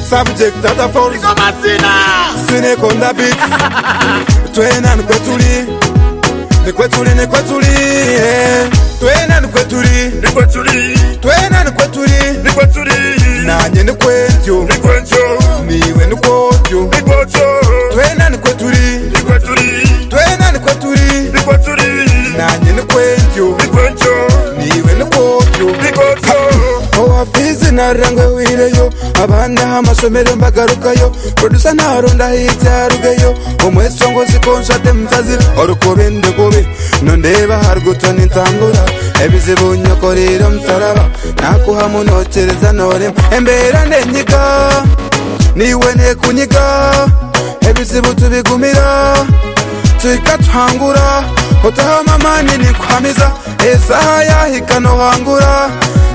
Subject at a force. Sine konda beat. Twena nkwetuli. Nikwetuli. Twena nkwetuli. Twena nkwetuli. Nanye nikwetyo. Niwe nikwotyo. Twena nkwetuli. Twena nkwetuli. Nanye nikwetyo. Niwe nikwotyo. Owafizi narangwe wireyo. Abanda amasomero mbagarukayo. Producer naronda hityarugeyo. Omwesongo zikonsate mutazira. Orukobe ndekobe. Nondeba harugutona intambura. Ebizibu nyokorera mutaraba. Nakuhamu nocereza norema. Embera nenyiga. Niwe nekunyiga. Ebizibu tubigumira. Tuika tuhangura. Otaha mamani nikwamiza. Esaha yahika nohangura.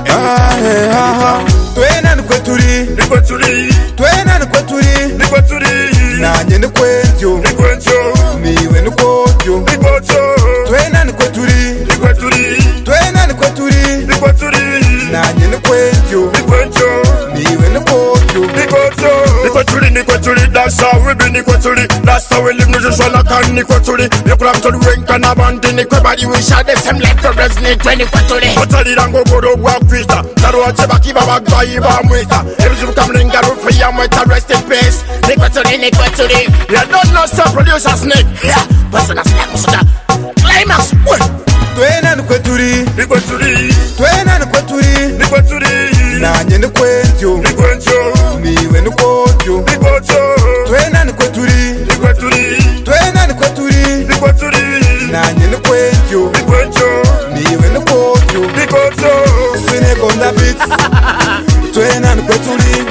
Twena nikwetuli. Twena nikwetuli. Nanye nikwetyo. Niwe nikwotyo. Twena nikwetuli. Twena nikwetuli. Nanye nikwetyo. Niwe nikwotyo. Nikwetuli, that's how we be nikwetuli. That's how we live, no just wanna can nikwetuli. You could have to rank and abandon nikwebody we share the same like the resonate when nikwetuli. Hoteli rango godo wakwita. Taro acheba kiba wagwayi ba mwita. Every kamlinga rufi ya mwita rest in peace. Nikwetuli. You don't know some producer snake. Yeah, but that's like Musuda. Climax, what? Twena nikwetuli. Twena nikwetuli. Nanye nikwetyo. Niwe nikwotyo. Twena nikwetuli. Twena nikwetuli. Nanye nikwetyo. Niwe nikwotyo. Sine konda beat. Twena nikwetuli.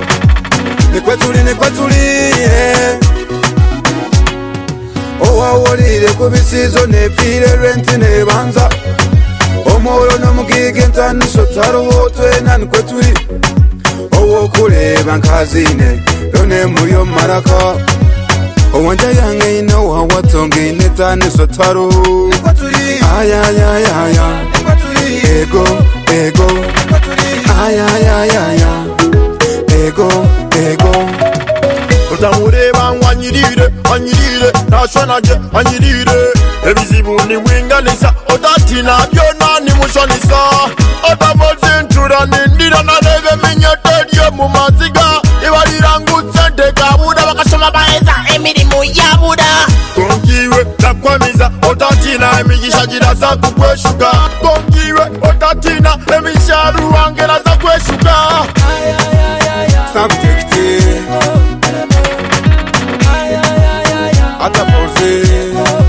Owawolire kubisizo nefire renti nebanza. Omoro nomugige ntaniso taroho twena nikwetuli. Owokuleba nkazine lone muyo maraka. Owanja yange ino wawatonge netaniso taro. Ayayayaya. Ego. Ayayayaya. Ego. Utamureba nwanyirire, nashwanaje anyirire. Ebizibu ni winganisa, otatina byona ni mushonisa. Otamozintura nindira narebe minyoteryo mu maziga. Ibalira ngutsente kabuda bakashoma baeza emirimu yabuda. Konkiwe nakwamiza, otatina emigisha jirasa kukweshuka. Konkiwe otatina emisharu wangera za kweshuka. Subject at a force.